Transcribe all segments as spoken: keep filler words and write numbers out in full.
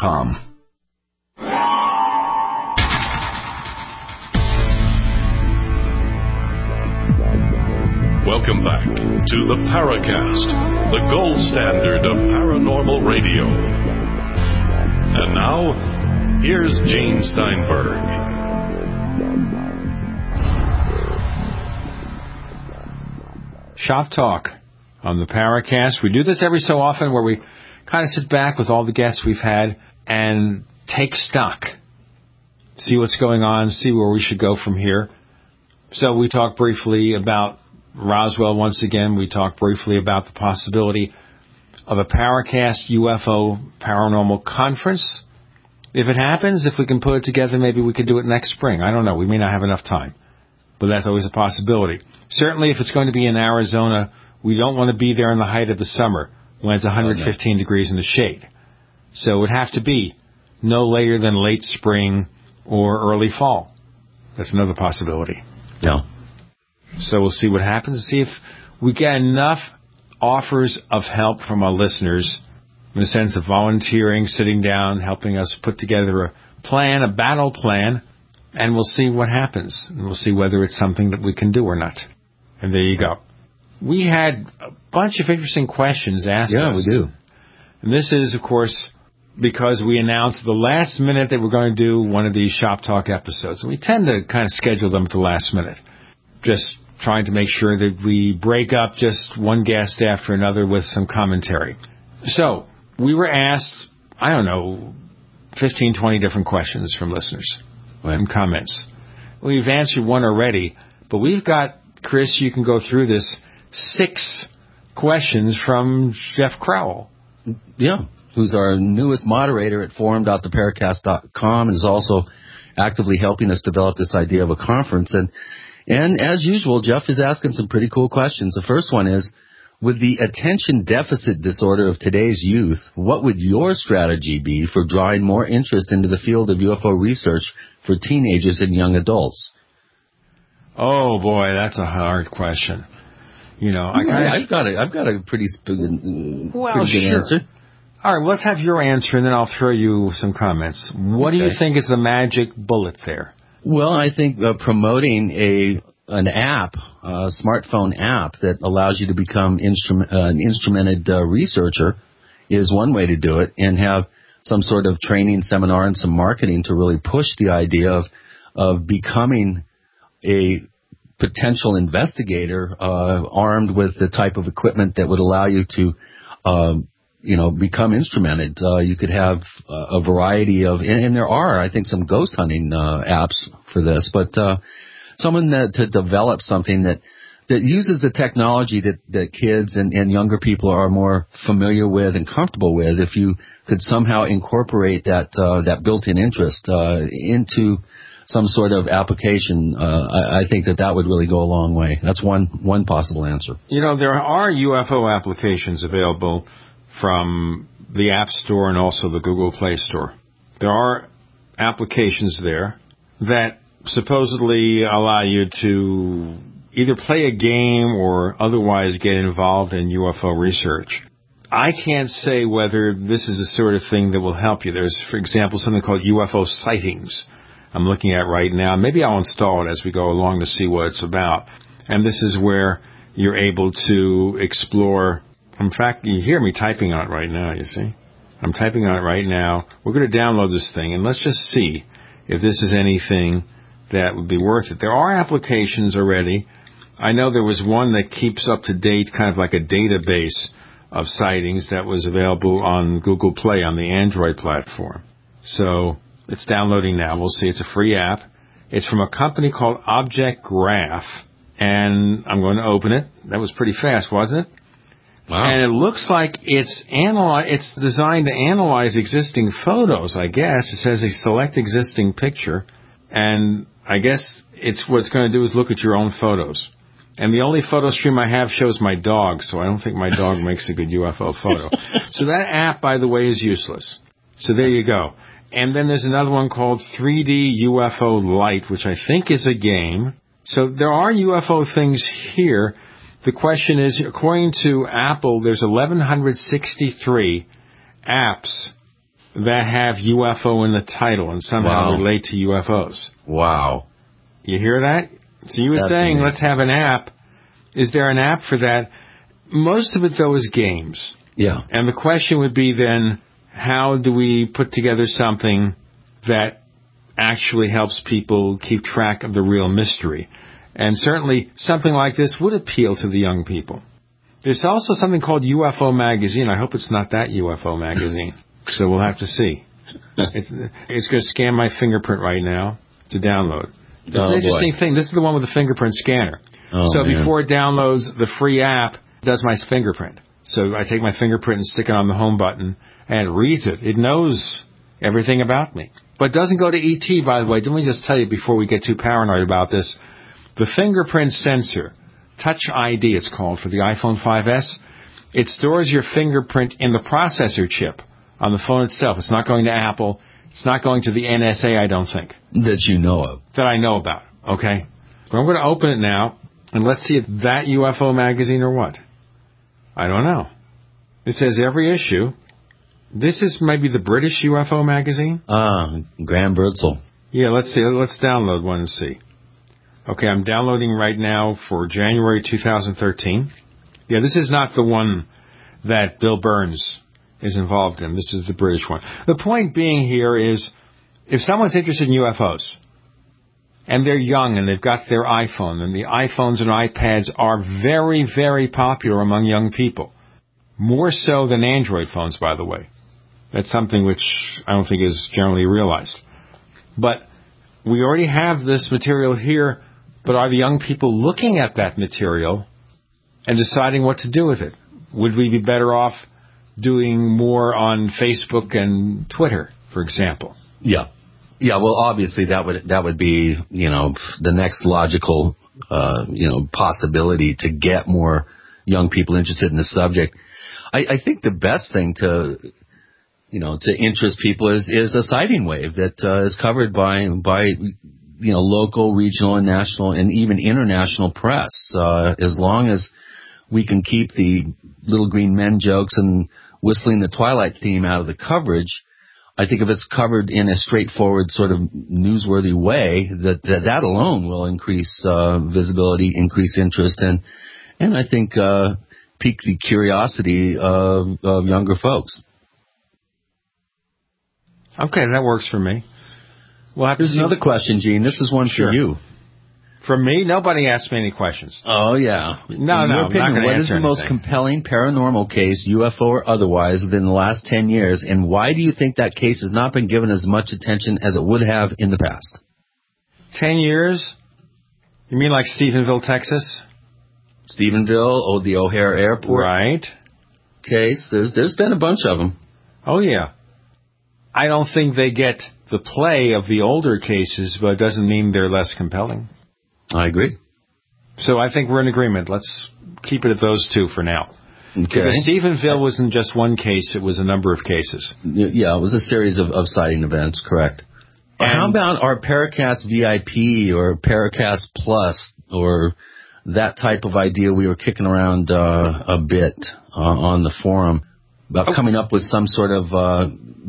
com. Welcome back to the Paracast, the gold standard of paranormal radio. And now, here's Gene Steinberg. Shop Talk on the Paracast. We do this every so often where we kind of sit back with all the guests we've had and take stock, see what's going on, see where we should go from here. So we talked briefly about Roswell once again. We talked briefly about the possibility of a Paracast U F O paranormal conference. If it happens, if we can put it together, maybe we could do it next spring. I don't know. We may not have enough time, but that's always a possibility. Certainly, if it's going to be in Arizona, we don't want to be there in the height of the summer when it's one hundred fifteen oh, no. degrees in the shade. So it would have to be no later than late spring or early fall. That's another possibility. Yeah. So we'll see what happens, see if we get enough offers of help from our listeners in the sense of volunteering, sitting down, helping us put together a plan, a battle plan, and we'll see what happens. And we'll see whether it's something that we can do or not. And there you go. We had a bunch of interesting questions asked yeah, us. Yeah, we do. And this is, of course, because we announced the last minute that we're going to do one of these Shop Talk episodes. And we tend to kind of schedule them at the last minute, just trying to make sure that we break up just one guest after another with some commentary. So we were asked, I don't know, fifteen, twenty different questions from listeners right. and comments. We've answered one already, but we've got, Chris, you can go through this, six questions from Jeff Crowell. Yeah, who's our newest moderator at forum dot the paracast dot com and is also actively helping us develop this idea of a conference. And And as usual, Jeff is asking some pretty cool questions. The first one is, with the attention deficit disorder of today's youth, what would your strategy be for drawing more interest into the field of U F O research for teenagers and young adults? Oh, boy, that's a hard question. You know, I kinda, I've got a, I've got a pretty, uh, well, pretty good sure. answer. All right, well, let's have your answer, and then I'll throw you some comments. What okay. do you think is the magic bullet there? Well, I think uh, promoting a an app, a smartphone app that allows you to become instrument, uh, an instrumented uh, researcher is one way to do it, and have some sort of training seminar and some marketing to really push the idea of of becoming a potential investigator uh, armed with the type of equipment that would allow you to uh, you know, become instrumented. Uh, you could have uh, a variety of, and, and there are, I think, some ghost hunting uh, apps for this, but uh, someone that to develop something that, that uses the technology that, that kids and, and younger people are more familiar with and comfortable with. If you could somehow incorporate that uh, that built-in interest uh, into some sort of application, uh, I, I think that that would really go a long way. That's one one possible answer. You know, there are U F O applications available from the App Store and also the Google Play Store. There are applications there that supposedly allow you to either play a game or otherwise get involved in U F O research. I can't say whether this is the sort of thing that will help you. There's, for example, something called U F O Sightings I'm looking at right now. Maybe I'll install it as we go along to see what it's about. And this is where you're able to explore. In fact, you hear me typing on it right now, you see. I'm typing on it right now. We're going to download this thing, and let's just see if this is anything that would be worth it. There are applications already. I know there was one that keeps up to date, kind of like a database of sightings that was available on Google Play on the Android platform. So it's downloading now. We'll see. It's a free app. It's from a company called Object Graph, and I'm going to open it. That was pretty fast, wasn't it? Wow. And it looks like it's analy- It's designed to analyze existing photos, I guess. It says a select existing picture, and I guess it's what it's going to do is look at your own photos. And the only photo stream I have shows my dog, so I don't think my dog makes a good U F O photo. So that app, by the way, is useless. So there you go. And then there's another one called three D U F O Lite, which I think is a game. So there are U F O things here. The question is, according to Apple, there's eleven sixty-three apps that have U F O in the title and somehow Wow. relate to U F Os. Wow. You hear that? So you were That's saying, amazing. let's have an app. Is there an app for that? Most of it, though, is games. Yeah. And the question would be then, how do we put together something that actually helps people keep track of the real mystery? And certainly something like this would appeal to the young people. There's also something called U F O Magazine. I hope it's not that U F O Magazine. So we'll have to see. It's, it's going to scan my fingerprint right now to download. It's Oh, an interesting boy. thing. This is the one with the fingerprint scanner. Oh, so man. before it downloads the free app, it does my fingerprint. So I take my fingerprint and stick it on the home button, and it reads it. It knows everything about me. But it doesn't go to E T, by the way. Let me just tell you before we get too paranoid about this. The fingerprint sensor, Touch I D it's called for the iPhone five S, it stores your fingerprint in the processor chip on the phone itself. It's not going to Apple. It's not going to the N S A, I don't think. That you know of. That I know about, okay? But I'm going to open it now, and let's see if that U F O magazine or what. I don't know. It says every issue. This is maybe the British U F O magazine? Ah, Graham Birdsall. Yeah, let's see. Let's download one and see. Okay, I'm downloading right now for January two thousand thirteen. Yeah, this is not the one that Bill Burns is involved in. This is the British one. The point being here is, if someone's interested in U F Os, and they're young and they've got their iPhone, and the iPhones and iPads are very, very popular among young people, more so than Android phones, by the way. That's something which I don't think is generally realized. But we already have this material here, but are the young people looking at that material and deciding what to do with it? Would we be better off doing more on Facebook and Twitter, for example? Yeah. Yeah, well, obviously that would that would be, you know, the next logical, uh, you know, possibility to get more young people interested in the subject. I, I think the best thing to, you know, to interest people is, is a sighting wave that uh, is covered by, by, you know, local, regional, and national, and even international press. Uh, as long as we can keep the little green men jokes and whistling the Twilight theme out of the coverage, I think if it's covered in a straightforward sort of newsworthy way, that that, that alone will increase uh, visibility, increase interest, and and I think uh, pique the curiosity of, of younger folks. Okay, that works for me. We'll have Here's to see. another question, Gene. This is one Sure. for you. From me? Nobody asked me any questions. Oh, yeah. No, In no, your I'm not opinion, gonna what is answer the most anything. compelling paranormal case, U F O or otherwise, within the last ten years, and why do you think that case has not been given as much attention as it would have in the past? Ten years? You mean like Stephenville, Texas? Stephenville, oh, the O'Hare Airport Right. case. There's there's been a bunch of them. Oh, yeah. I don't think they get the play of the older cases, but it doesn't mean they're less compelling. I agree. So I think we're in agreement. Let's keep it at those two for now. Okay. Because Stephenville wasn't just one case, it was a number of cases. Y- Yeah, it was a series of, of sighting events, correct. And- How about our Paracast V I P or Paracast Plus or that type of idea we were kicking around uh, a bit uh, on the forum about Oh. coming up with some sort of uh,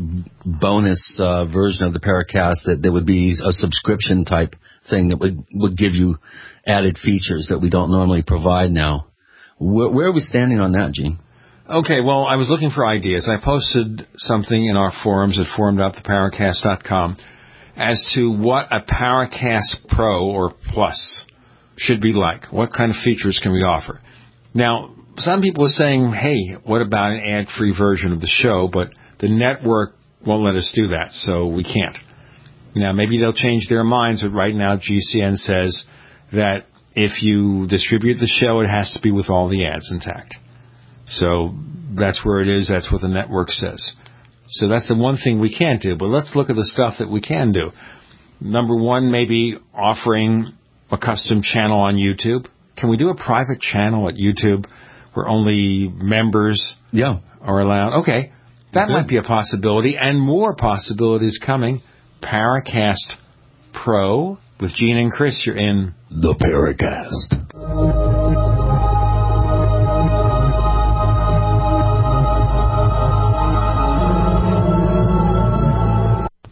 bonus uh, version of the Paracast that, that would be a subscription type thing that would, would give you added features that we don't normally provide now. Where, where are we standing on that, Gene? Okay, well, I was looking for ideas. I posted something in our forums at forum dot the paracast dot com as to what a Paracast Pro or Plus should be like. What kind of features can we offer? Now, some people are saying, hey, what about an ad-free version of the show? But the network won't let us do that, so we can't. Now, maybe they'll change their minds, but right now G C N says that if you distribute the show, it has to be with all the ads intact. So that's where it is. That's what the network says. So that's the one thing we can't do. But let's look at the stuff that we can do. Number one, maybe offering a custom channel on YouTube. Can we do a private channel at YouTube where only members Yeah. are allowed? Okay. That Good. might be a possibility. And more possibilities coming. Paracast Pro with Gene and Chris. You're in The Paracast.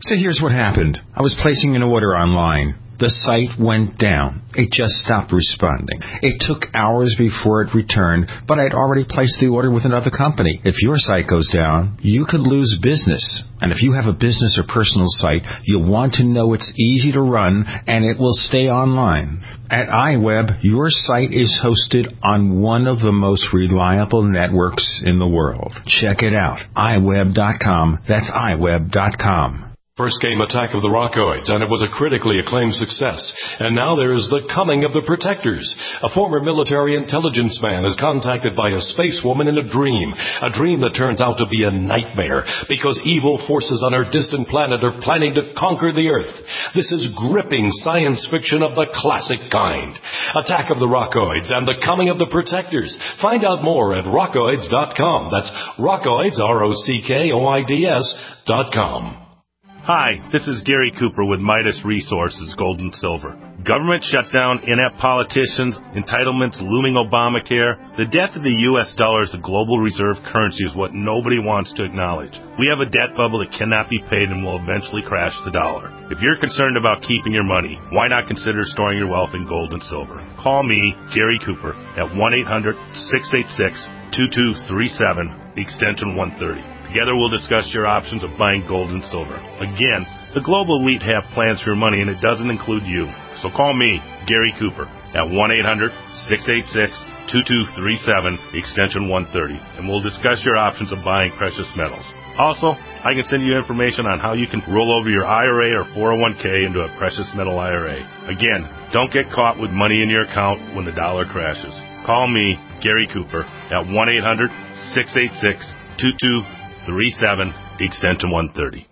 So here's what happened. I was placing an order online. The site went down. It just stopped responding. It took hours before it returned, but I'd already placed the order with another company. If your site goes down, you could lose business. And if you have a business or personal site, you'll want to know it's easy to run and it will stay online. At iWeb, your site is hosted on one of the most reliable networks in the world. Check it out. i web dot com. That's i web dot com. First came Attack of the Rockoids, and it was a critically acclaimed success. And now there is The Coming of the Protectors. A former military intelligence man is contacted by a space woman in a dream. A dream that turns out to be a nightmare, because evil forces on her distant planet are planning to conquer the Earth. This is gripping science fiction of the classic kind. Attack of the Rockoids and The Coming of the Protectors. Find out more at rockoids dot com. That's Rockoids, R O C K O I D S dot com. Hi, this is Gary Cooper with Midas Resources, Gold and Silver. Government shutdown, inept politicians, entitlements, looming Obamacare. The death of the U S dollar as a global reserve currency is what nobody wants to acknowledge. We have a debt bubble that cannot be paid and will eventually crash the dollar. If you're concerned about keeping your money, why not consider storing your wealth in gold and silver? Call me, Gary Cooper, at one eight hundred, six eight six, two two three seven, extension one thirty. Together we'll discuss your options of buying gold and silver. Again, the global elite have plans for your money, and it doesn't include you. So call me, Gary Cooper, at one eight hundred, six eight six, two two three seven, extension one thirty, and we'll discuss your options of buying precious metals. Also, I can send you information on how you can roll over your I R A or four oh one k into a precious metal I R A. Again, don't get caught with money in your account when the dollar crashes. Call me, Gary Cooper, at one eight hundred, six eight six, two two three seven, extension one thirty.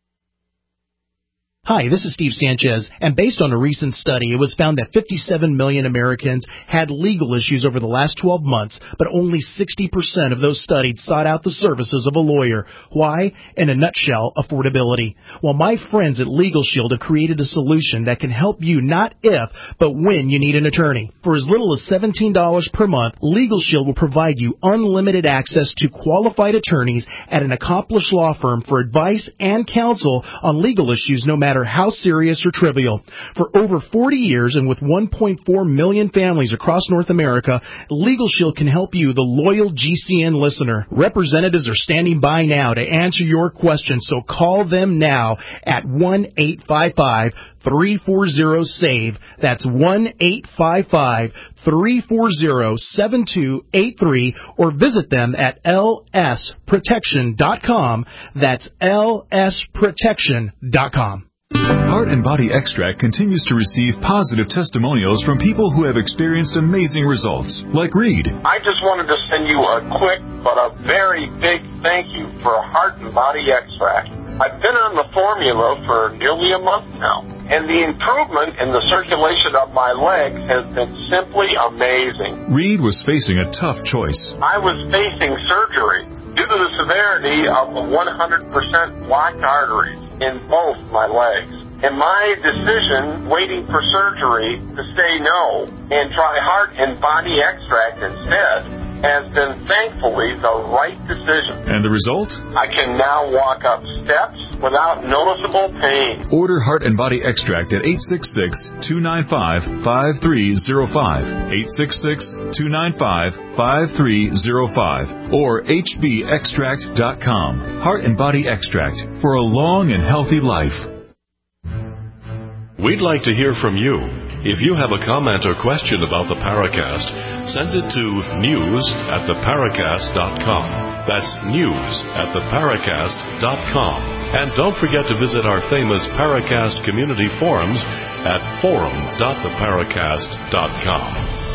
Hi, this is Steve Sanchez, and based on a recent study, it was found that fifty-seven million Americans had legal issues over the last twelve months, but only sixty percent of those studied sought out the services of a lawyer. Why? In a nutshell, affordability. Well, my friends at Legal Shield have created a solution that can help you not if, but when you need an attorney. For as little as seventeen dollars per month, Legal Shield will provide you unlimited access to qualified attorneys at an accomplished law firm for advice and counsel on legal issues, no matter how serious or trivial. For over forty years and with one point four million families across North America, Legal Shield can help you, the loyal G C N listener. Representatives are standing by now to answer your questions, so call them now at one eight five five, three four zero, S A V E. That's one eight five five, three four zero, seven two eight three, or visit them at L S protection dot com. That's L S protection dot com. Heart and Body Extract continues to receive positive testimonials from people who have experienced amazing results, like Reed. I just wanted to send you a quick but a very big thank you for Heart and Body Extract. I've been on the formula for nearly a month now, and the improvement in the circulation of my legs has been simply amazing. Reed was facing a tough choice. I was facing surgery due to the severity of the one hundred percent blocked arteries in both my legs. And my decision, waiting for surgery, to say no and try Heart and Body Extract instead, has been thankfully the right decision. And the result? I can now walk up steps without noticeable pain. Order Heart and Body Extract at eight six six, two nine five, five three zero five, eight six six, two nine five, five three zero five, or H B extract dot com. Heart and Body Extract for a long and healthy life. We'd like to hear from you. If you have a comment or question about the Paracast, send it to news at the paracast dot com. That's news at the paracast dot com. And don't forget to visit our famous Paracast community forums at forum dot the paracast dot com.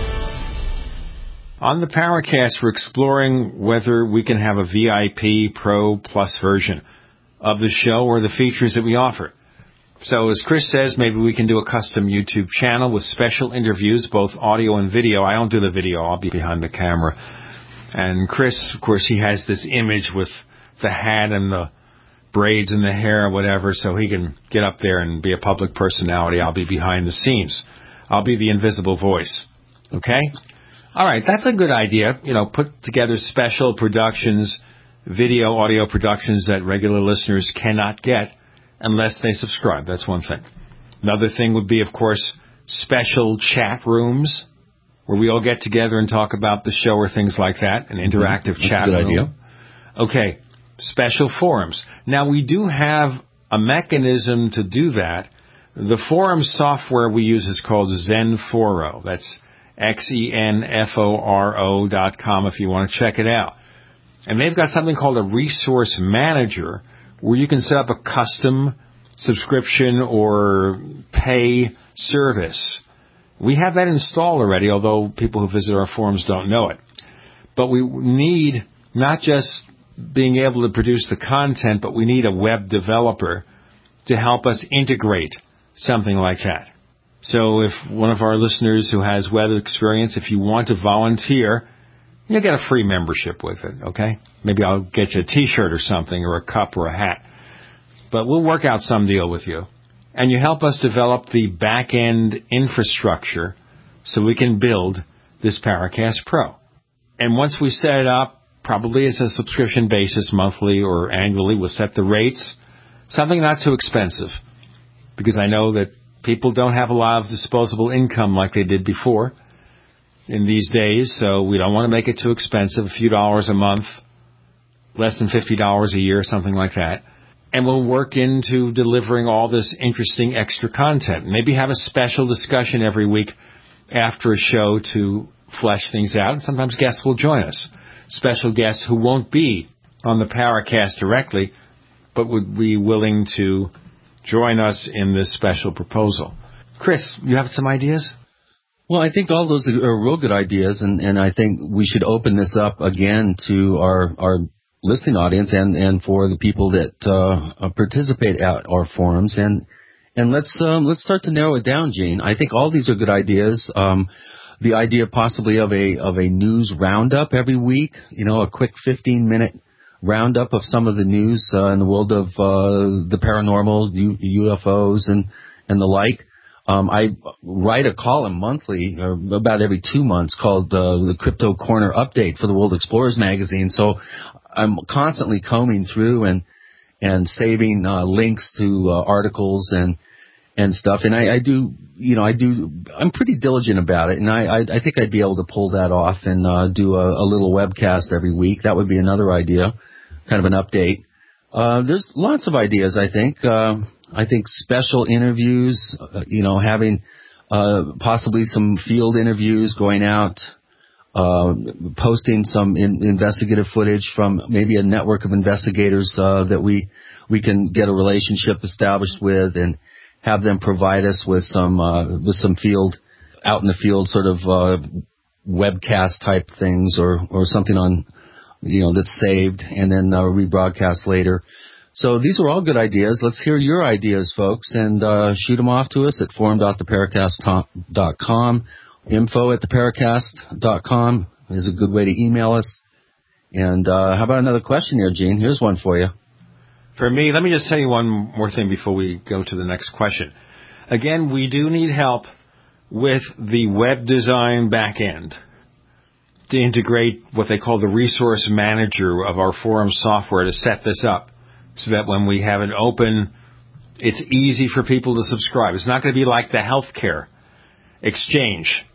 On the Paracast, we're exploring whether we can have a V I P Pro Plus version of the show or the features that we offer. So as Chris says, maybe we can do a custom YouTube channel with special interviews, both audio and video. I don't do the video. I'll be behind the camera. And Chris, of course, he has this image with the hat and the braids and the hair or whatever, so he can get up there and be a public personality. I'll be behind the scenes. I'll be the invisible voice. Okay? All right, that's a good idea. You know, put together special productions, video, audio productions that regular listeners cannot get, unless they subscribe. That's one thing. Another thing would be, of course, special chat rooms where we all get together and talk about the show or things like that, an interactive That's chat a good room. idea. Okay, special forums. Now, we do have a mechanism to do that. The forum software we use is called Xenforo. That's X E N F O R O dot com if you want to check it out. And they've got something called a resource manager where you can set up a custom subscription or pay service. We have that installed already, although people who visit our forums don't know it. But we need not just being able to produce the content, but we need a web developer to help us integrate something like that. So if one of our listeners who has web experience, if you want to volunteer, you'll get a free membership with it, okay? Maybe I'll get you a T-shirt or something, or a cup or a hat. But we'll work out some deal with you. And you help us develop the back-end infrastructure so we can build this Paracast Pro. And once we set it up, probably it's a subscription basis, monthly or annually, we'll set the rates, something not too expensive, because I know that people don't have a lot of disposable income like they did before in these days, so we don't want to make it too expensive, a few dollars a month, less than fifty dollars a year, something like that. And we'll work into delivering all this interesting extra content. Maybe have a special discussion every week after a show to flesh things out. And sometimes guests will join us. Special guests who won't be on the Paracast directly, but would be willing to join us in this special proposal. Chris, you have some ideas? Well, I think all those are real good ideas, and, and I think we should open this up again to our, our listening audience and, and for the people that uh, participate at our forums. And and let's um, let's start to narrow it down, Gene. I think all these are good ideas. Um, the idea possibly of a of a news roundup every week, you know, a quick fifteen minute roundup of some of the news uh, in the world of uh, the paranormal, U- UFOs, and and the like. Um, I write a column monthly, or about every two months, called uh, the Crypto Corner Update for the World Explorers magazine. So I'm constantly combing through and and saving uh, links to uh, articles and and stuff. And I, I do, you know, I do. I'm pretty diligent about it, and I I, I think I'd be able to pull that off and uh, do a, a little webcast every week. That would be another idea, kind of an update. Uh, there's lots of ideas, I think. Uh, I think special interviews, uh, you know, having uh, possibly some field interviews, going out, uh, posting some in, investigative footage from maybe a network of investigators uh, that we we can get a relationship established with, and have them provide us with some uh, with some field, out in the field sort of uh, webcast type things, or or something on, you know, that's saved and then uh, rebroadcast later. So these are all good ideas. Let's hear your ideas, folks, and uh, shoot them off to us at forum dot the paracast dot com. Info at the paracast dot com is a good way to email us. And uh, how about another question here, Gene? Here's one for you. For me, let me just tell you one more thing before we go to the next question. Again, we do need help with the web design back end to integrate what they call the resource manager of our forum software to set this up, so that when we have it open, it's easy for people to subscribe. It's not going to be like the healthcare exchange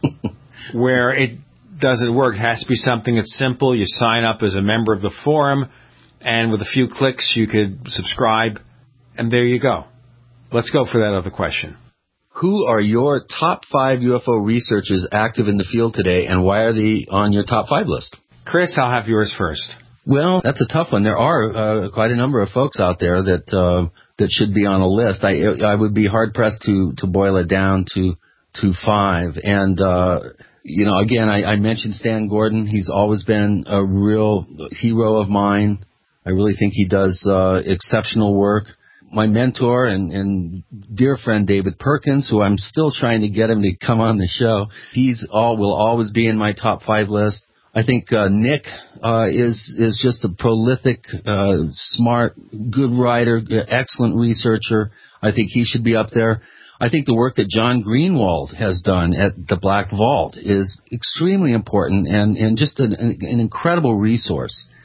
where it doesn't work. It has to be something that's simple. You sign up as a member of the forum, and with a few clicks, you could subscribe, and there you go. Let's go for that other question. Who are your top five U F O researchers active in the field today, and why are they on your top five list? Chris, I'll have yours first. Well, that's a tough one. There are uh, quite a number of folks out there that uh, that should be on a list. I I would be hard pressed to to boil it down to to five. And uh, you know, again, I, I mentioned Stan Gordon. He's always been a real hero of mine. I really think he does uh, exceptional work. My mentor and, and dear friend David Perkins, who I'm still trying to get him to come on the show, he's all will always be in my top five list. I think uh, Nick uh, is is just a prolific, uh, smart, good writer, excellent researcher. I think he should be up there. I think the work that John Greenwald has done at the Black Vault is extremely important and, and just an, an incredible resource.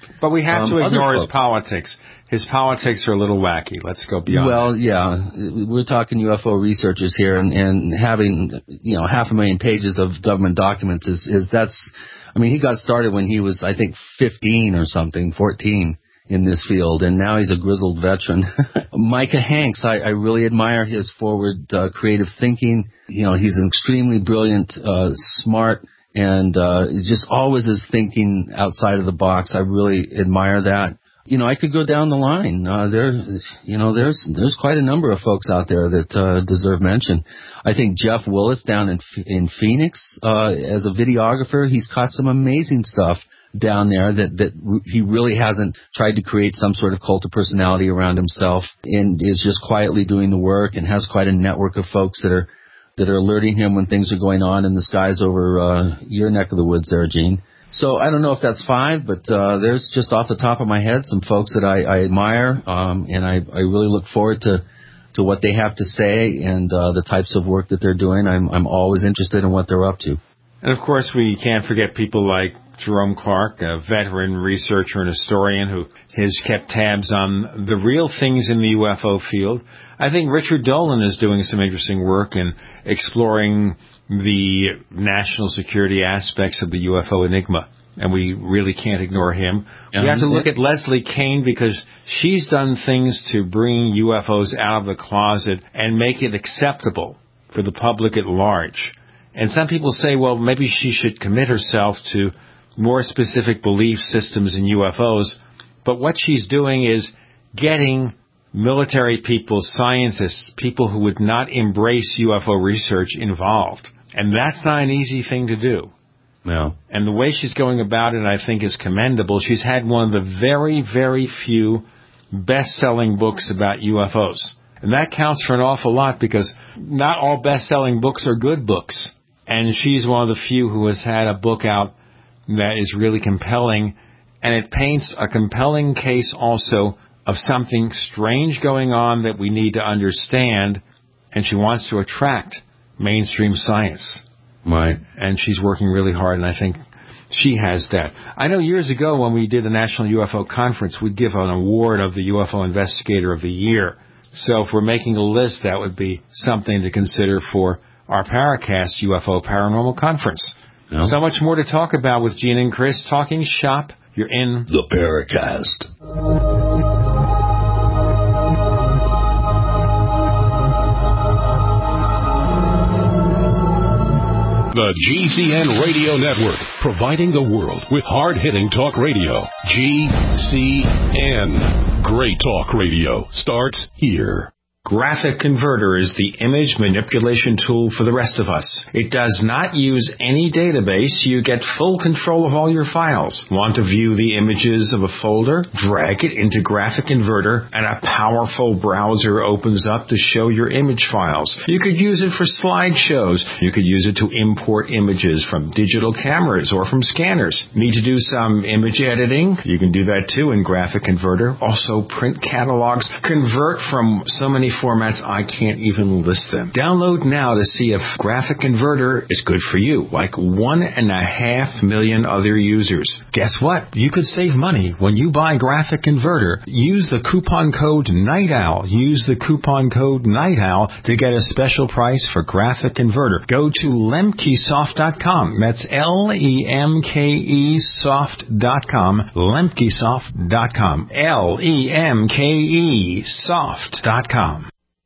But we have um, to ignore his folks. politics. His politics are a little wacky. Let's go beyond Well, that. yeah, we're talking U F O researchers here, and, and having, you know, half a million pages of government documents is, is that's, I mean, he got started when he was, I think, fifteen or something, fourteen in this field, and now he's a grizzled veteran. Micah Hanks, I, I really admire his forward, uh, creative thinking. You know, he's an extremely brilliant, uh, smart, and uh, just always is thinking outside of the box. I really admire that. You know, I could go down the line. Uh, there, you know, there's there's quite a number of folks out there that uh, deserve mention. I think Jeff Willis down in in Phoenix, uh, as a videographer, he's caught some amazing stuff down there that that he really hasn't tried to create some sort of cult of personality around himself, and is just quietly doing the work, and has quite a network of folks that are that are alerting him when things are going on in the skies over uh, your neck of the woods there, Gene. So I don't know if that's five, but uh, there's just off the top of my head some folks that I, I admire, um, and I, I really look forward to, to what they have to say and uh, the types of work that they're doing. I'm, I'm always interested in what they're up to. And, of course, we can't forget people like Jerome Clark, a veteran researcher and historian who has kept tabs on the real things in the U F O field. I think Richard Dolan is doing some interesting work in exploring the national security aspects of the U F O enigma, and we really can't ignore him. We have to look at Leslie Kean because she's done things to bring U F Os out of the closet and make it acceptable for the public at large. And some people say, well, maybe she should commit herself to more specific belief systems in U F Os. But what she's doing is getting military people, scientists, people who would not embrace U F O research involved. And that's not an easy thing to do. No. And the way she's going about it, I think, is commendable. She's had one of the very, very few best-selling books about U F Os. And that counts for an awful lot because not all best-selling books are good books. And she's one of the few who has had a book out that is really compelling. And it paints a compelling case also of something strange going on that we need to understand. And she wants to attract mainstream science. Right. And she's working really hard, and I think she has that. I know years ago when we did the National U F O Conference, we'd give an award of the U F O Investigator of the Year. So if we're making a list, that would be something to consider for our Paracast U F O Paranormal Conference. No. So much more to talk about with Gene and Chris talking shop. You're in the Paracast. The G C N Radio Network, providing the world with hard-hitting talk radio. G C N. Great talk radio starts here. Graphic Converter is the image manipulation tool for the rest of us. It does not use any database. You get full control of all your files. Want to view the images of a folder? Drag it into Graphic Converter and a powerful browser opens up to show your image files. You could use it for slideshows. You could use it to import images from digital cameras or from scanners. Need to do some image editing? You can do that too in Graphic Converter. Also print catalogs. Convert from so many formats I can't even list them. Download now to see if Graphic Converter is good for you, like one and a half million other users. Guess what? You could save money when you buy Graphic Converter. Use the coupon code NIGHTOWL. Use the coupon code NIGHTOWL to get a special price for Graphic Converter. Go to lemkesoft dot com. That's L E M K E soft dot com. lemkesoft dot com. L E M K E soft dot com.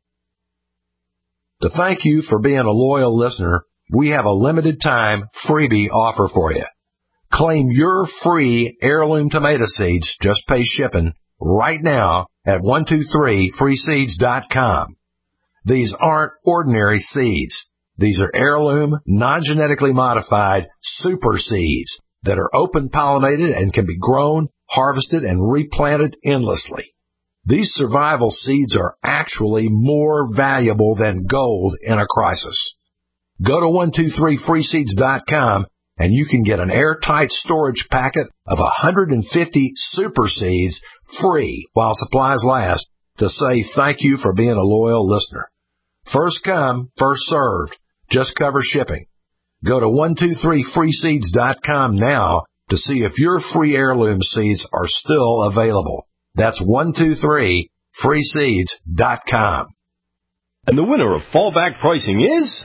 To thank you for being a loyal listener, we have a limited time freebie offer for you. Claim your free heirloom tomato seeds, just pay shipping, right now at one two three free seeds dot com. These aren't ordinary seeds. These are heirloom, non-genetically modified super seeds that are open pollinated and can be grown, harvested, and replanted endlessly. These survival seeds are actually more valuable than gold in a crisis. Go to one two three free seeds dot com and you can get an airtight storage packet of one hundred fifty super seeds free while supplies last to say thank you for being a loyal listener. First come, first served. Just cover shipping. Go to one two three free seeds dot com now to see if your free heirloom seeds are still available. That's one two three free seeds dot com. And the winner of fallback pricing is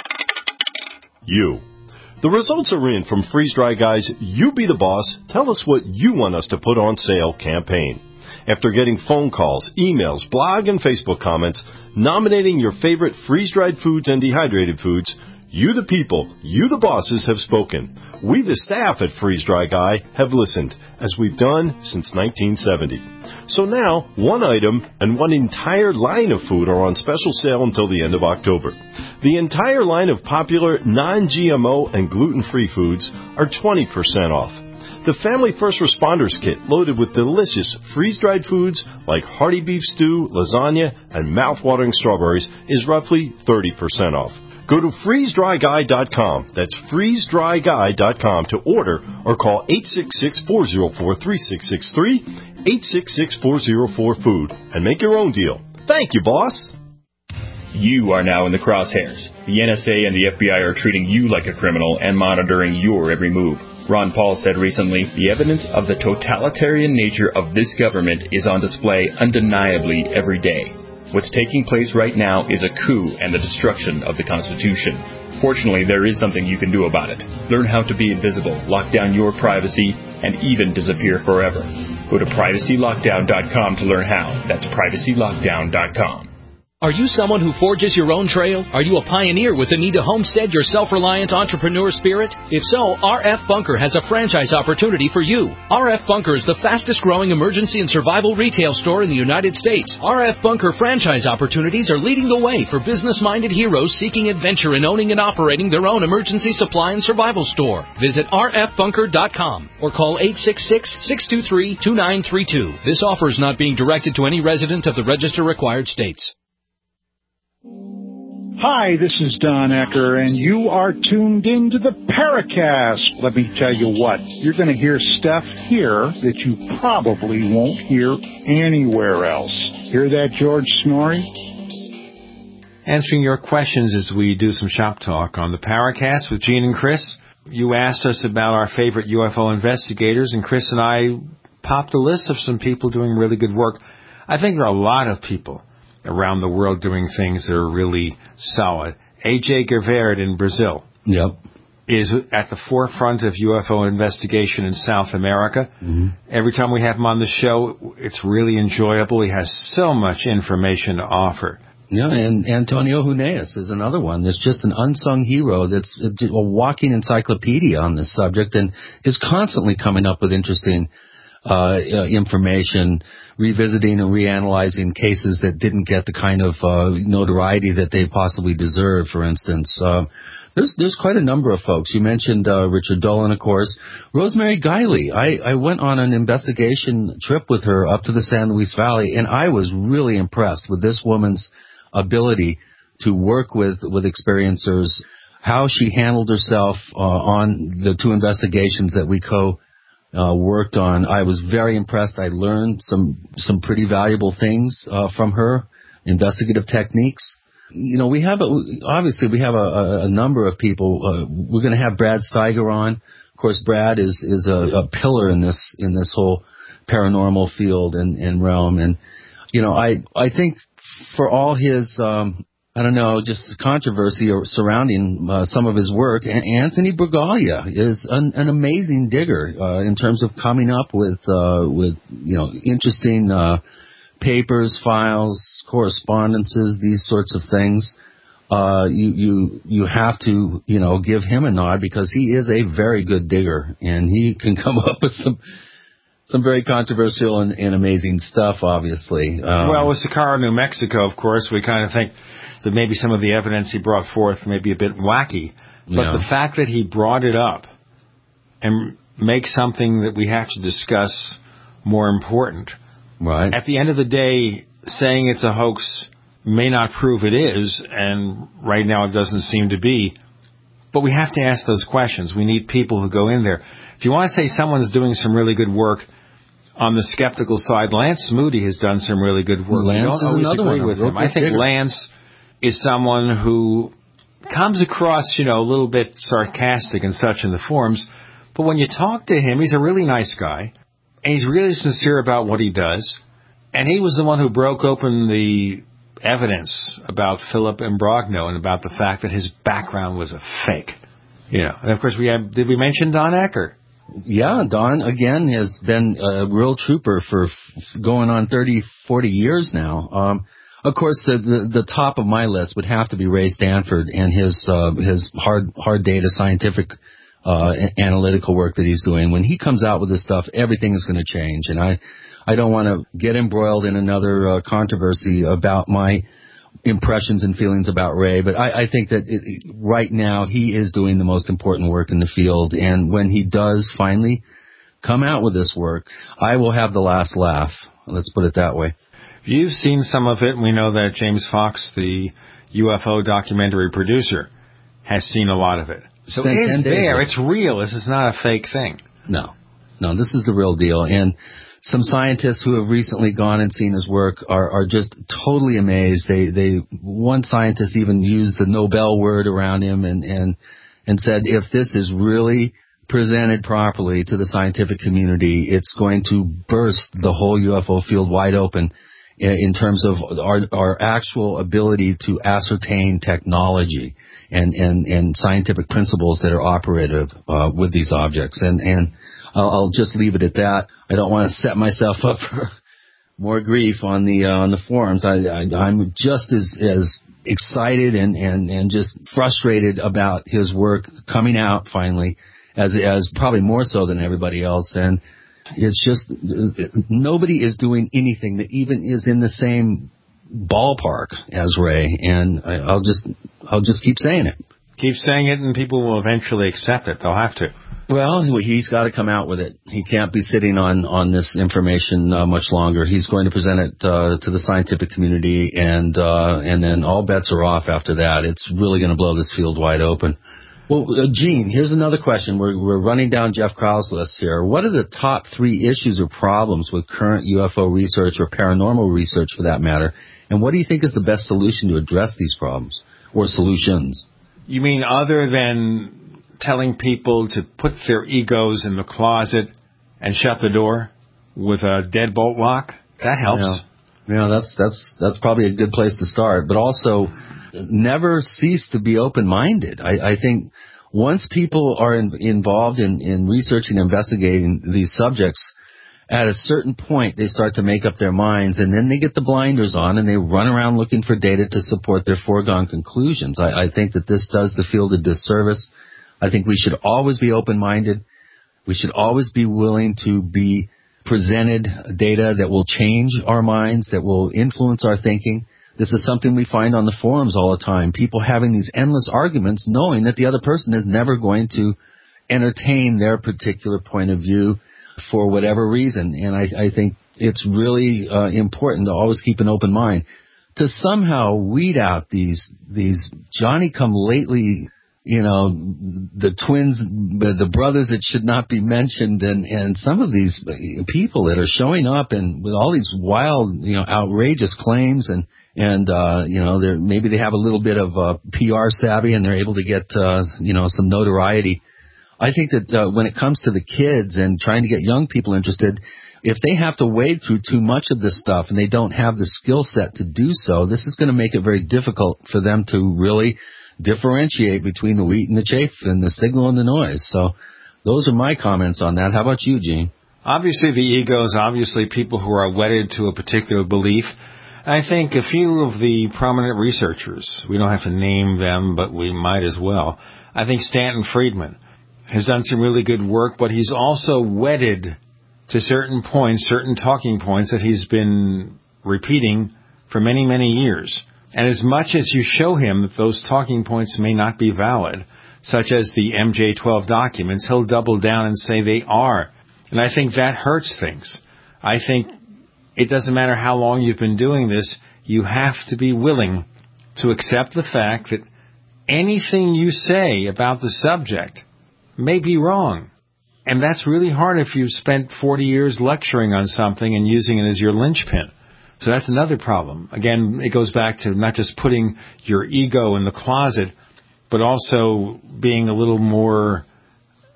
you. The results are in from Freeze Dry Guy's You Be the Boss, Tell Us What You Want Us to Put on Sale campaign. After getting phone calls, emails, blog, and Facebook comments nominating your favorite freeze-dried foods and dehydrated foods, you the people, you the bosses have spoken. We the staff at Freeze Dry Guy have listened, as we've done since nineteen seventy. So now, one item and one entire line of food are on special sale until the end of October. The entire line of popular non-G M O and gluten-free foods are twenty percent off. The Family First Responders Kit, loaded with delicious freeze-dried foods like hearty beef stew, lasagna, and mouth-watering strawberries, is roughly thirty percent off. Go to freeze dry guy dot com. That's freeze dry guy dot com to order or call eight six six, four zero four, three six six three, eight six six, four zero four, food, and make your own deal. Thank you, boss. You are now in the crosshairs. The N S A and the F B I are treating you like a criminal and monitoring your every move. Ron Paul said recently, the evidence of the totalitarian nature of this government is on display undeniably every day. What's taking place right now is a coup and the destruction of the Constitution. Fortunately, there is something you can do about it. Learn how to be invisible, lock down your privacy, and even disappear forever. Go to privacy lockdown dot com to learn how. That's privacy lockdown dot com. Are you someone who forges your own trail? Are you a pioneer with the need to homestead your self-reliant entrepreneur spirit? If so, R F Bunker has a franchise opportunity for you. R F Bunker is the fastest-growing emergency and survival retail store in the United States. R F Bunker franchise opportunities are leading the way for business-minded heroes seeking adventure in owning and operating their own emergency supply and survival store. Visit R F bunker dot com or call eight six six, six two three, two nine three two. This offer is not being directed to any resident of the register-required states. Hi, this is Don Ecker, and you are tuned into the Paracast. Let me tell you what, you're going to hear stuff here that you probably won't hear anywhere else. Hear that, George Snorri? Answering your questions as we do some shop talk on the Paracast with Gene and Chris. You asked us about our favorite U F O investigators, and Chris and I popped a list of some people doing really good work. I think there are a lot of people around the world doing things that are really solid. A J Gevaert in Brazil yep. is at the forefront of U F O investigation in South America. Mm-hmm. Every time we have him on the show, it's really enjoyable. He has so much information to offer. Yeah, and Antonio Huneeus is another one. There's just an unsung hero that's a walking encyclopedia on this subject and is constantly coming up with interesting Uh, uh, information, revisiting and reanalyzing cases that didn't get the kind of uh, notoriety that they possibly deserve, for instance. Uh, there's there's quite a number of folks. You mentioned uh, Richard Dolan, of course. Rosemary Guiley. I, I went on an investigation trip with her up to the San Luis Valley, and I was really impressed with this woman's ability to work with, with experiencers, how she handled herself uh, on the two investigations that we co Uh, worked on. I was very impressed. I learned some some pretty valuable things uh, from her, investigative techniques. You know, we have a, obviously we have a, a number of people. Uh, we're going to have Brad Steiger on. Of course, Brad is is a, a pillar in this in this whole paranormal field and, and realm. And you know, I I think for all his um, I don't know, just controversy surrounding uh, some of his work. Anthony Bragalia is an, an amazing digger uh, in terms of coming up with, uh, with you know, interesting uh, papers, files, correspondences, these sorts of things. Uh, you, you, you have to, you know, give him a nod because he is a very good digger and he can come up with some Some very controversial and, and amazing stuff, obviously. Um, well, with Sicara, New Mexico, of course, we kind of think that maybe some of the evidence he brought forth may be a bit wacky. But yeah. The fact that he brought it up and makes something that we have to discuss more important. Right. At the end of the day, saying it's a hoax may not prove it is, and right now it doesn't seem to be. But we have to ask those questions. We need people who go in there. If you want to say someone's doing some really good work on the skeptical side, Lance Moody has done some really good work. Lance I don't is always another agree one. with him. I think digger. Lance is someone who comes across, you know, a little bit sarcastic and such in the forums, But when you talk to him, he's a really nice guy, and he's really sincere about what he does. And he was the one who broke open the evidence about Philip Imbrogno and about the fact that his background was a fake. You know, and of course we have, did we mention Don Ecker? Yeah, Don, again, has been a real trooper for f- going on thirty, forty years now. Um, of course, the, the, the top of my list would have to be Ray Stanford and his, uh, his hard, hard data scientific, uh, analytical work that he's doing. When he comes out with this stuff, everything is going to change. And I, I don't want to get embroiled in another uh, controversy about my impressions and feelings about Ray, but I, I think that it, right now he is doing the most important work in the field, and when he does finally come out with this work, I will have the last laugh. Let's put it that way. You've seen some of it, and we know that James Fox, the U F O documentary producer, has seen a lot of it. So it's there. It's real. This is not a fake thing. No. No, this is the real deal, and some scientists who have recently gone and seen his work are, are just totally amazed. They, they, one scientist even used the Nobel word around him and, and, and said, if this is really presented properly to the scientific community, it's going to burst the whole U F O field wide open in terms of our, our actual ability to ascertain technology and, and, and scientific principles that are operative, uh, with these objects. And, and, I'll, I'll just leave it at that. I don't want to set myself up for more grief on the uh, on the forums. I, I, I'm just as as excited and, and, and just frustrated about his work coming out finally, as as probably more so than everybody else. And it's just nobody is doing anything that even is in the same ballpark as Ray. And I, I'll just I'll just keep saying it. Keep saying it, and people will eventually accept it. They'll have to. Well, he's got to come out with it. He can't be sitting on, on this information uh, much longer. He's going to present it uh, to the scientific community, and uh, and then all bets are off after that. It's really going to blow this field wide open. Well, uh, Gene, here's another question. We're, we're running down Jeff Krau's list here. What are the top three issues or problems with current U F O research, or paranormal research for that matter, and what do you think is the best solution to address these problems, or solutions? You mean other than telling people to put their egos in the closet and shut the door with a deadbolt lock? That helps. Yeah, yeah that's that's that's probably a good place to start. But also, never cease to be open-minded. I, I think once people are in, involved in, in researching and investigating these subjects, at a certain point they start to make up their minds, and then they get the blinders on and they run around looking for data to support their foregone conclusions. I, I think that this does the field a disservice. I think we should always be open-minded. We should always be willing to be presented data that will change our minds, that will influence our thinking. This is something we find on the forums all the time. People having these endless arguments knowing that the other person is never going to entertain their particular point of view for whatever reason. And I, I think it's really uh, important to always keep an open mind. To somehow weed out these, these Johnny-come-lately, you know, the twins, the brothers that should not be mentioned, and, and some of these people that are showing up and with all these wild, you know, outrageous claims, and, and, uh, you know, they're, maybe they have a little bit of, uh, P R savvy and they're able to get, uh, you know, some notoriety. I think that, uh, when it comes to the kids and trying to get young people interested, if they have to wade through too much of this stuff and they don't have the skill set to do so, this is going to make it very difficult for them to really differentiate between the wheat and the chaff and the signal and the noise. So those are my comments on that. How about you, Gene? Obviously the egos, obviously people who are wedded to a particular belief. I think a few of the prominent researchers, we don't have to name them, but we might as well. I think Stanton Friedman has done some really good work, but he's also wedded to certain points, certain talking points that he's been repeating for many, many years. And as much as you show him that those talking points may not be valid, such as the M J twelve documents, he'll double down and say they are. And I think that hurts things. I think it doesn't matter how long you've been doing this, you have to be willing to accept the fact that anything you say about the subject may be wrong. And that's really hard if you've spent forty years lecturing on something and using it as your linchpin. So that's another problem. Again, it goes back to not just putting your ego in the closet, but also being a little more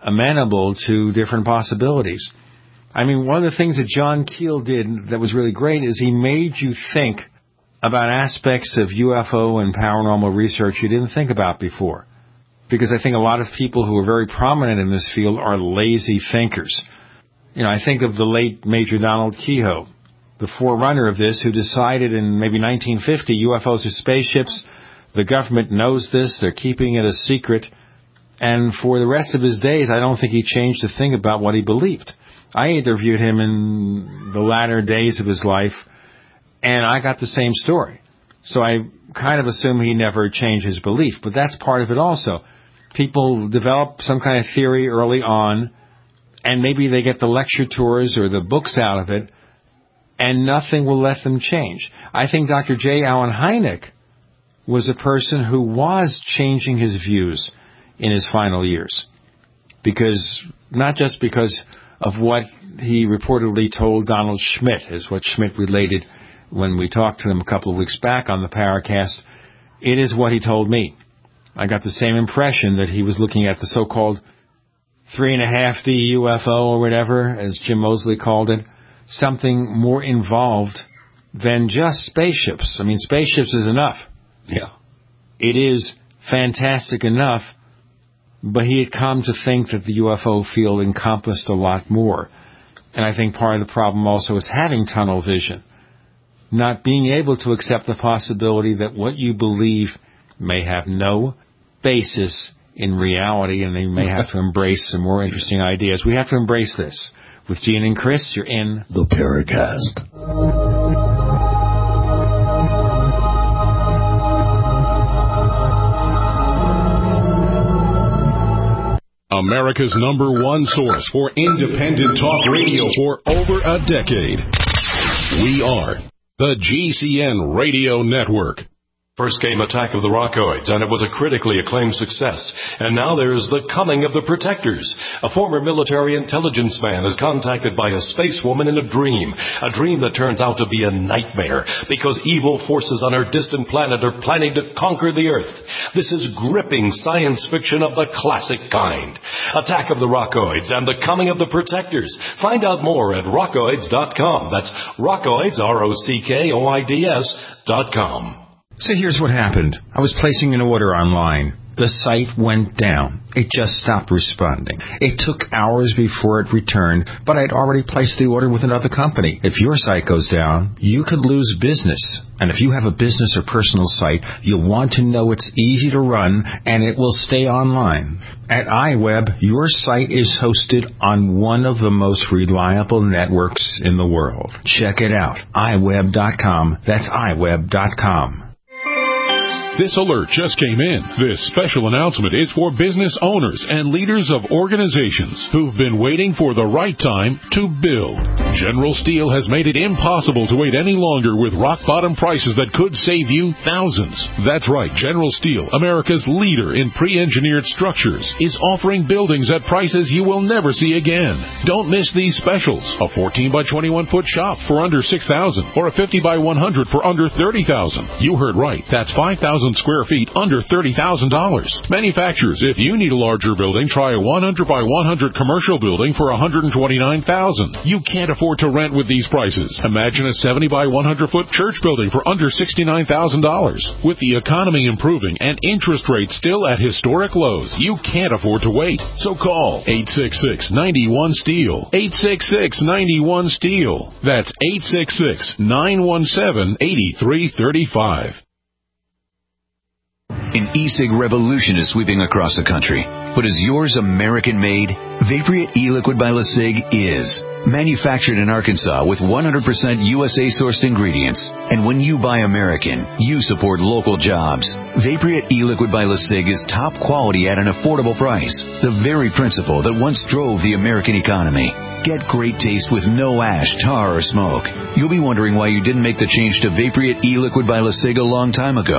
amenable to different possibilities. I mean, one of the things that John Keel did that was really great is he made you think about aspects of U F O and paranormal research you didn't think about before. Because I think a lot of people who are very prominent in this field are lazy thinkers. You know, I think of the late Major Donald Keyhoe, the forerunner of this, who decided in maybe nineteen fifty U F Os are spaceships. The government knows this. They're keeping it a secret. And for the rest of his days, I don't think he changed a thing about what he believed. I interviewed him in the latter days of his life, and I got the same story. So I kind of assume he never changed his belief. But that's part of it also. People develop some kind of theory early on, and maybe they get the lecture tours or the books out of it, and nothing will let them change. I think Doctor J. Allen Hynek was a person who was changing his views in his final years. Because, not just because of what he reportedly told Donald Schmitt, is what Schmitt related when we talked to him a couple of weeks back on the Paracast. It is what he told me. I got the same impression that he was looking at the so-called three and a half D U F O or whatever, as Jim Moseley called it, something more involved than just spaceships. I mean, spaceships is enough. Yeah. It is fantastic enough, but he had come to think that the U F O field encompassed a lot more. And I think part of the problem also is having tunnel vision, not being able to accept the possibility that what you believe may have no basis in reality, and they may have to embrace some more interesting ideas. We have to embrace this. With Gene and Chris, you're in the Paracast. America's number one source for independent talk radio for over a decade. We are the G C N Radio Network. First came Attack of the Rockoids, and it was a critically acclaimed success. And now there's The Coming of the Protectors. A former military intelligence man is contacted by a space woman in a dream. A dream that turns out to be a nightmare, because evil forces on our distant planet are planning to conquer the Earth. This is gripping science fiction of the classic kind. Attack of the Rockoids and The Coming of the Protectors. Find out more at rockoids dot com. That's Rockoids, R O C K O I D S dot com. So here's what happened. I was placing an order online. The site went down. It just stopped responding. It took hours before it returned, but I'd already placed the order with another company. If your site goes down, you could lose business. And if you have a business or personal site, you'll want to know it's easy to run and it will stay online. At iWeb, your site is hosted on one of the most reliable networks in the world. Check it out. i web dot com. That's i web dot com. This alert just came in. This special announcement is for business owners and leaders of organizations who've been waiting for the right time to build. General Steel has made it impossible to wait any longer with rock-bottom prices that could save you thousands. That's right, General Steel, America's leader in pre-engineered structures, is offering buildings at prices you will never see again. Don't miss these specials. A fourteen by twenty-one foot shop for under six thousand dollars or a fifty by one hundred for under thirty thousand dollars. You heard right. That's five thousand square feet under thirty thousand dollars. Manufacturers, if you need a larger building, try a one hundred by one hundred commercial building for one hundred twenty-nine thousand dollars. You can't afford to rent with these prices. Imagine a seventy by one hundred foot church building for under sixty-nine thousand dollars. With the economy improving and interest rates still at historic lows, you can't afford to wait. So call eight six six, nine one, STEEL. eight six six, nine one, STEEL. That's eight six six, nine one seven, eight three three five. An e-cig revolution is sweeping across the country. But is yours American-made? Vaporeat e-liquid by LeSig is. Manufactured in Arkansas with one hundred percent U S A-sourced ingredients. And when you buy American, you support local jobs. Vaporeat e-liquid by LeSig is top quality at an affordable price. The very principle that once drove the American economy. Get great taste with no ash, tar, or smoke. You'll be wondering why you didn't make the change to Vaporeat e-liquid by LeSig a long time ago.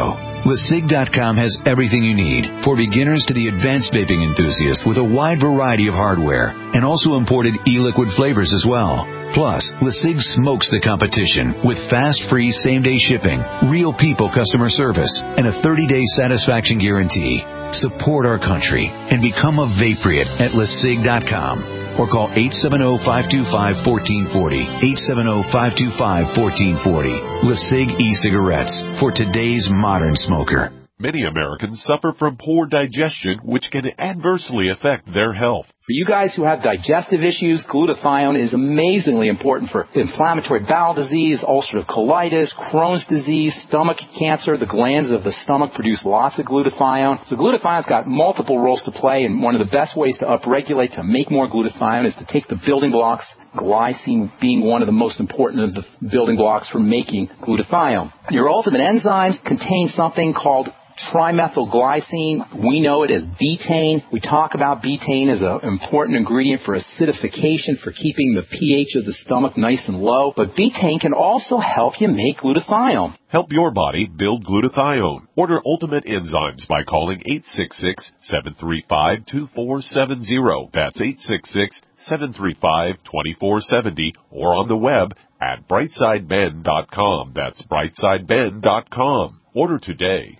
LeSig dot com has everything you need, for beginners to the advanced vaping enthusiast, with a wide variety of hardware, and also imported e-liquid flavors as well. Plus, LeSig smokes the competition with fast, free, same-day shipping, real people customer service, and a thirty-day satisfaction guarantee. Support our country and become a Vapriot at LeSig dot com. Or call eight seven zero, five two five, one four four zero, eight seven zero, five two five, one four four zero. LeSig e-cigarettes for today's modern smoker. Many Americans suffer from poor digestion, which can adversely affect their health. For you guys who have digestive issues, glutathione is amazingly important for inflammatory bowel disease, ulcerative colitis, Crohn's disease, stomach cancer. The glands of the stomach produce lots of glutathione. So glutathione's got multiple roles to play, and one of the best ways to upregulate, to make more glutathione, is to take the building blocks, glycine being one of the most important of the building blocks for making glutathione. Your ultimate enzymes contain something called trimethylglycine. We know it as betaine. We talk about betaine as an important ingredient for acidification, for keeping the pH of the stomach nice and low. But betaine can also help you make glutathione. Help your body build glutathione. Order Ultimate Enzymes by calling eight six six, seven three five, two four seven zero. That's eight six six, seven three five, two four seven zero, or on the web at brightside men dot com. That's brightside men dot com. Order today.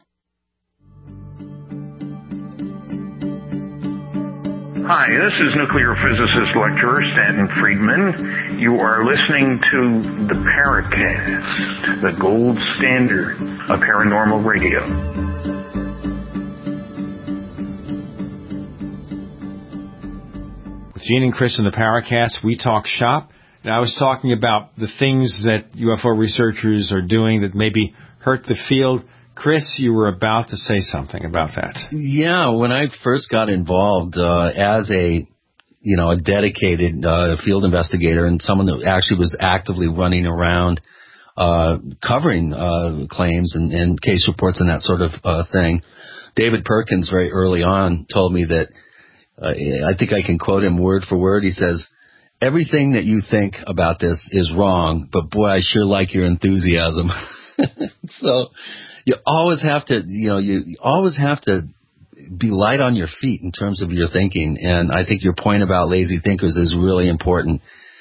Hi, this is nuclear physicist lecturer Stanton Friedman. You are listening to the Paracast, the gold standard of paranormal radio. With Gene and Chris in the Paracast, we talk shop. And I was talking about the things that U F O researchers are doing that maybe hurt the field. Chris, you were about to say something about that. Yeah, when I first got involved uh, as a, you know, a dedicated uh, field investigator and someone that actually was actively running around uh, covering uh, claims and, and case reports and that sort of uh, thing, David Perkins very early on told me that, uh, I think I can quote him word for word, he says, "Everything that you think about this is wrong, but boy, I sure like your enthusiasm." So you always have to, you know, you always have to be light on your feet in terms of your thinking. And I think your point about lazy thinkers is really important.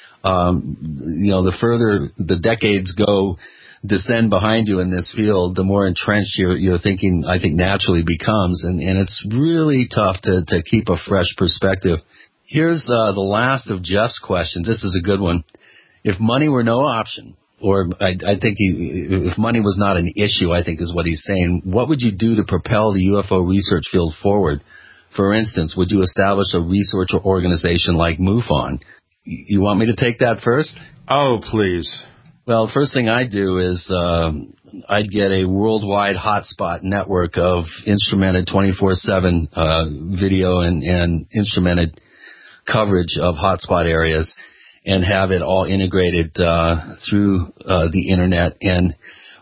Um, you know, the further the decades go, descend behind you in this field, the more entrenched your, your thinking, I think, naturally becomes. And, and it's really tough to, to keep a fresh perspective. Here's uh, the last of Jeff's questions. This is a good one. If money were no option, or I, I think he, if money was not an issue, I think is what he's saying, what would you do to propel the U F O research field forward? For instance, would you establish a research organization like MUFON? You want me to take that first? Oh, please. Well, the first thing I'd do is uh, I'd get a worldwide hotspot network of instrumented twenty-four seven uh, video and, and instrumented coverage of hotspot areas, and have it all integrated uh, through uh, the internet, and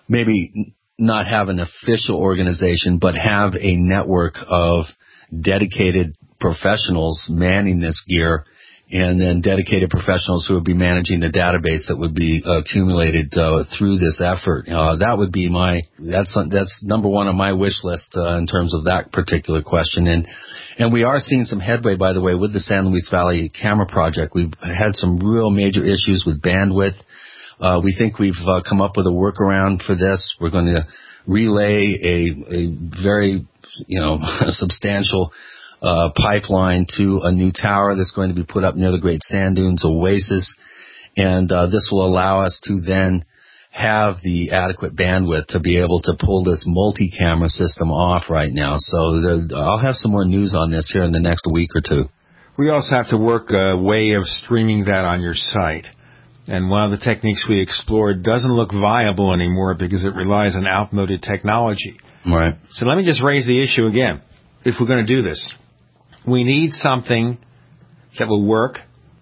maybe not have an official organization, but have a network of dedicated professionals manning this gear, and then dedicated professionals who would be managing the database that would be accumulated uh, through this effort. Uh, that would be my, that's that's number one on my wish list uh, in terms of that particular question. And And we are seeing some headway, by the way, with the San Luis Valley Camera Project. We've had some real major issues with bandwidth. Uh, we think we've uh, come up with a workaround for this. We're going to relay a, a very, you know, substantial uh, pipeline to a new tower that's going to be put up near the Great Sand Dunes Oasis. And uh, this will allow us to then have the adequate bandwidth to be able to pull this multi-camera system off right now. So the, I'll have some more news on this here in the next week or two. We also have to work a way of streaming that on your site. And one of the techniques we explored doesn't look viable anymore because it relies on outmoded technology. Right. So let me just raise the issue again. If we're going to do this, we need something that will work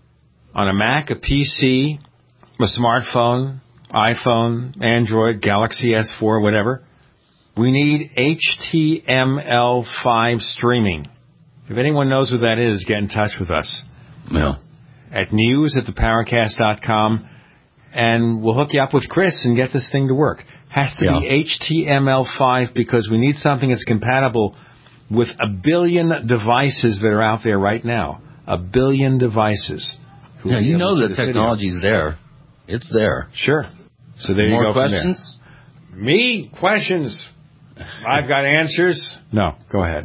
on a Mac, a P C, a smartphone, iPhone, Android, Galaxy S four, whatever. We need H T M L five streaming. If anyone knows what that is, get in touch with us. Yeah. At news at the paracast dot com, and we'll hook you up with Chris and get this thing to work. has to Yeah. be H T M L five because we need something that's compatible with a billion devices that are out there right now. A billion devices. Yeah, you know the technology's there. It's there. Sure. So there More you go. questions? From there. Me? Questions? I've got answers. No, go ahead.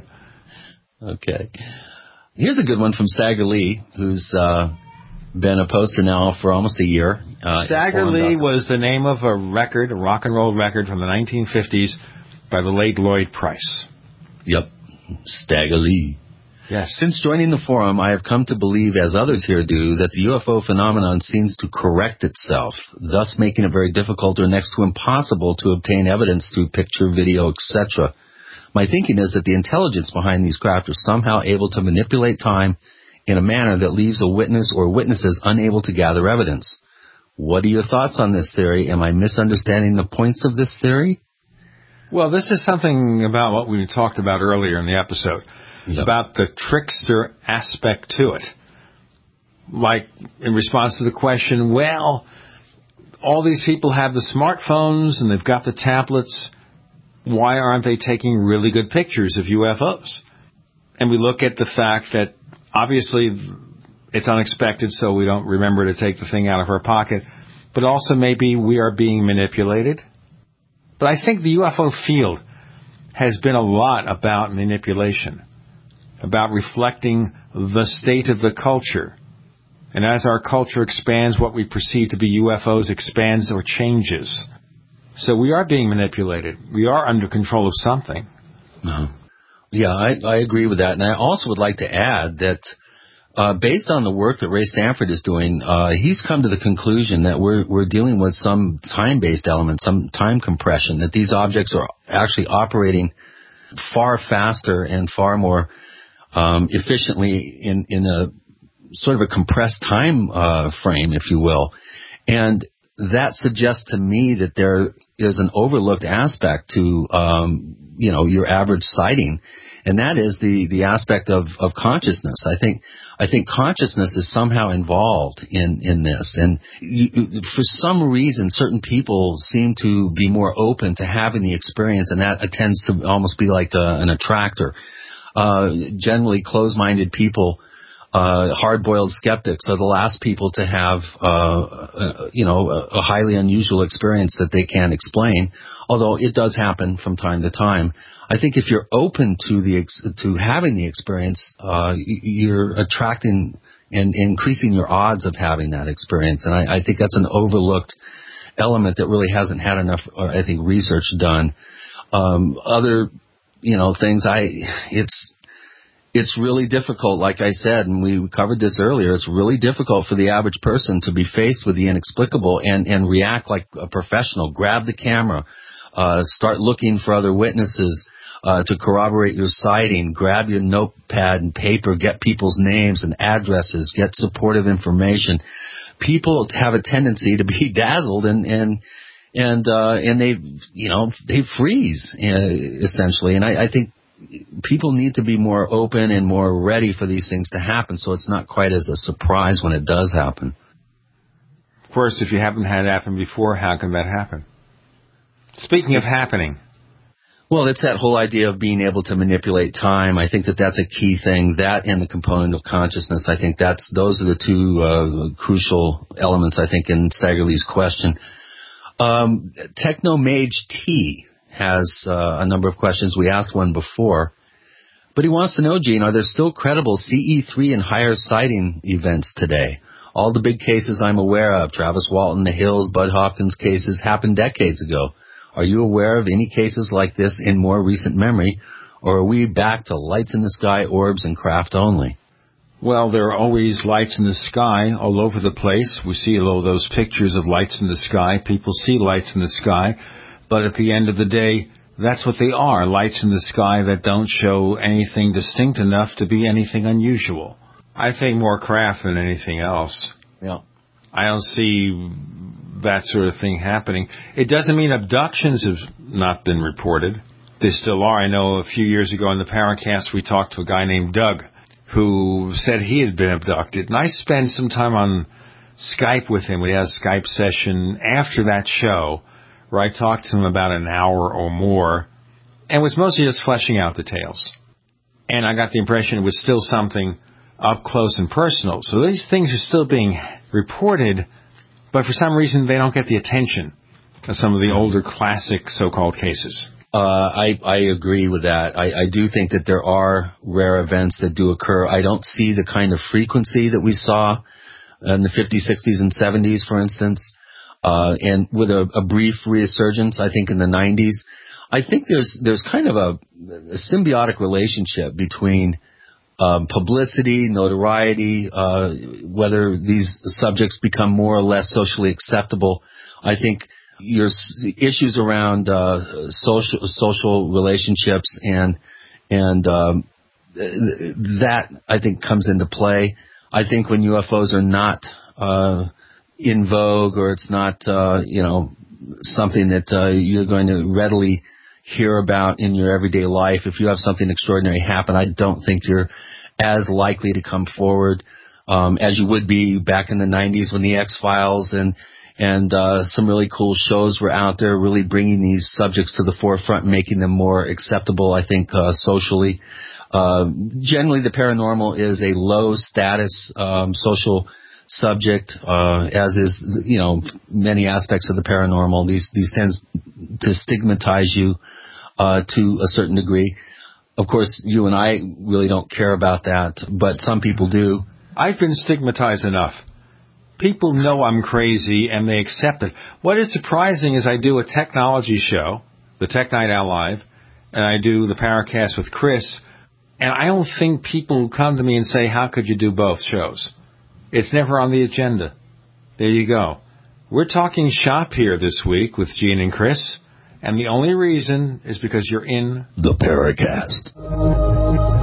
Okay. Here's a good one from Stagger Lee, who's uh, been a poster now for almost a year. Uh, Stagger Lee was the name of a record, a rock and roll record from the nineteen fifties by the late Lloyd Price. Yep. Stagger Lee. Yes. Since joining the forum, I have come to believe, as others here do, that the U F O phenomenon seems to correct itself, thus making it very difficult or next to impossible to obtain evidence through picture, video, et cetera. My thinking is that the intelligence behind these craft are somehow able to manipulate time in a manner that leaves a witness or witnesses unable to gather evidence. What are your thoughts on this theory? Am I misunderstanding the points of this theory? Well, this is something about what we talked about earlier in the episode. Yep. About the trickster aspect to it. Like, in response to the question, well, all these people have the smartphones and they've got the tablets. Why aren't they taking really good pictures of U F Os? And we look at the fact that, obviously, it's unexpected, so we don't remember to take the thing out of our pocket. But also maybe we are being manipulated. But I think the U F O field has been a lot about manipulation. About reflecting the state of the culture. And as our culture expands, what we perceive to be U F Os expands or changes. So we are being manipulated. We are under control of something. Uh-huh. Yeah, I, I agree with that. And I also would like to add that uh, based on the work that Ray Stanford is doing, uh, he's come to the conclusion that we're, we're dealing with some time-based element, some time compression, that these objects are actually operating far faster and far more Um, efficiently in, in a sort of a compressed time uh, frame, if you will. And that suggests to me that there is an overlooked aspect to, um, you know, your average sighting. And that is the, the aspect of, of consciousness. I think, I think consciousness is somehow involved in, in this. And you, for some reason, certain people seem to be more open to having the experience, and that tends to almost be like a, an attractor. Uh, generally closed-minded people, uh, hard-boiled skeptics are the last people to have, uh, uh, you know, a, a highly unusual experience that they can't explain, although it does happen from time to time. I think if you're open to the, ex- to having the experience, uh, you're attracting and increasing your odds of having that experience. And I, I think that's an overlooked element that really hasn't had enough, uh, I think, research done. Um, other You know, things I, it's, it's really difficult, like I said, and we covered this earlier, it's really difficult for the average person to be faced with the inexplicable and, and react like a professional. Grab the camera, uh, start looking for other witnesses, uh, to corroborate your sighting, grab your notepad and paper, get people's names and addresses, get supportive information. People have a tendency to be dazzled and, and, And, uh, and they, you know, they freeze, uh, essentially. And I, I think people need to be more open and more ready for these things to happen, so it's not quite as a surprise when it does happen. Of course, if you haven't had it happen before, how can that happen? Speaking of happening. Well, it's that whole idea of being able to manipulate time. I think that that's a key thing. That and the component of consciousness. I think that's, those are the two, uh, crucial elements, I think, in Stagger Lee's question. Um, Technomage T has uh, a number of questions. We asked one before. But he wants to know, Gene, are there still credible C E three and higher sighting events today? All the big cases I'm aware of, Travis Walton, the Hills, Bud Hopkins cases, happened decades ago. Are you aware of any cases like this in more recent memory, or are we back to lights in the sky, orbs, and craft only? Well, there are always lights in the sky all over the place. We see all those pictures of lights in the sky. People see lights in the sky. But at the end of the day, that's what they are, lights in the sky that don't show anything distinct enough to be anything unusual. I think more craft than anything else. Yeah. I don't see that sort of thing happening. It doesn't mean abductions have not been reported. They still are. I know a few years ago in the Paracast we talked to a guy named Doug who said he had been abducted. And I spent some time on Skype with him. We had a Skype session after that show, where I talked to him about an hour or more, and was mostly just fleshing out details. And I got the impression it was still something up close and personal. So these things are still being reported, but for some reason they don't get the attention of some of the older classic so-called cases. Uh, I, I agree with that. I, I do think that there are rare events that do occur. I don't see the kind of frequency that we saw in the fifties, sixties, and seventies, for instance, uh, and with a, a brief resurgence, I think, in the nineties. I think there's there's kind of a, a symbiotic relationship between um, publicity, notoriety, uh, whether these subjects become more or less socially acceptable. I think your issues around uh, social social relationships and and um, that I think comes into play. I think when U F Os are not uh, in vogue, or it's not uh, you know something that uh, you're going to readily hear about in your everyday life, if you have something extraordinary happen, I don't think you're as likely to come forward um, as you would be back in the nineties when the X-Files and and uh, some really cool shows were out there, really bringing these subjects to the forefront and making them more acceptable, I think, uh, socially. Uh, generally, the paranormal is a low-status um, social subject, uh, as is, you know, many aspects of the paranormal. These these tends to stigmatize you uh, to a certain degree. Of course, you and I really don't care about that, but some people do. I've been stigmatized enough. People know I'm crazy, and they accept it. What is surprising is I do a technology show, the Tech Night Owl Live, and I do the Paracast with Chris, and I don't think people come to me and say, how could you do both shows? It's never on the agenda. There you go. We're talking shop here this week with Gene and Chris, and the only reason is because you're in the Paracast.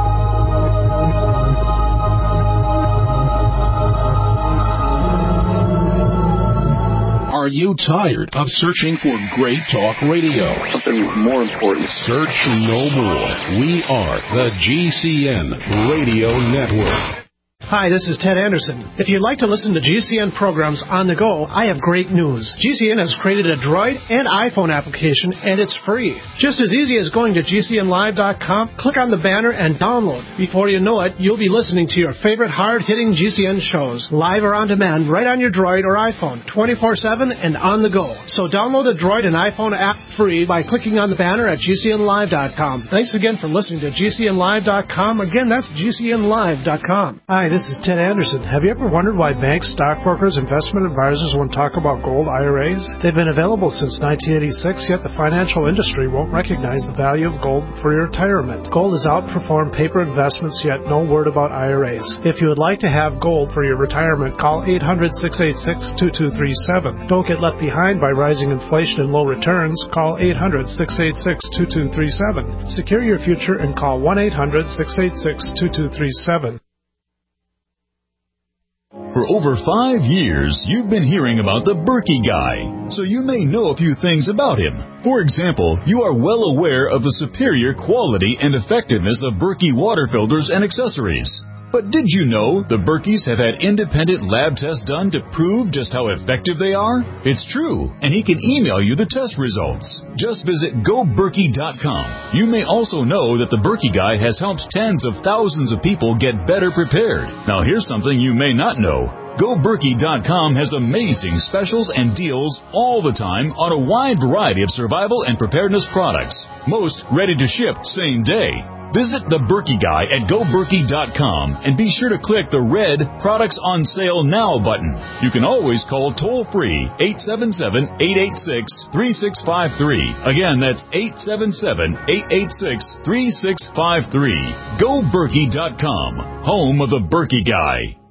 Are you tired of searching for great talk radio? Something more important. Search no more. We are the G C N Radio Network. Hi, this is Ted Anderson. If you'd like to listen to G C N programs on the go, I have great news. G C N has created a Droid and iPhone application, and it's free. Just as easy as going to G C N live dot com, click on the banner, and download. Before you know it, you'll be listening to your favorite hard-hitting G C N shows, live or on demand, right on your Droid or iPhone, twenty-four seven and on the go. So download the Droid and iPhone app free by clicking on the banner at G C N live dot com. Thanks again for listening to G C N live dot com. Again, that's G C N live dot com. Hi, this is Ted Anderson. Have you ever wondered why banks, stockbrokers, investment advisors won't talk about gold I R As? They've been available since nineteen eighty-six, yet the financial industry won't recognize the value of gold for your retirement. Gold has outperformed paper investments, yet no word about I R As. If you would like to have gold for your retirement, call eight hundred, six eight six, two two three seven. Don't get left behind by rising inflation and low returns. Call eight hundred, six eight six, two two three seven. Secure your future and call one eight hundred, six eight six, two two three seven. For over five years, you've been hearing about the Berkey Guy, so you may know a few things about him. For example, you are well aware of the superior quality and effectiveness of Berkey water filters and accessories. But did you know the Berkeys have had independent lab tests done to prove just how effective they are? It's true, and he can email you the test results. Just visit go berkey dot com. You may also know that the Berkey Guy has helped tens of thousands of people get better prepared. Now here's something you may not know. go berkey dot com has amazing specials and deals all the time on a wide variety of survival and preparedness products. Most ready to ship same day. Visit the Berkey Guy at go berkey dot com and be sure to click the red Products on Sale Now button. You can always call toll-free eight seven seven, eight eight six, three six five three. Again, that's eight seven seven, eight eight six, three six five three. go berkey dot com, home of the Berkey Guy.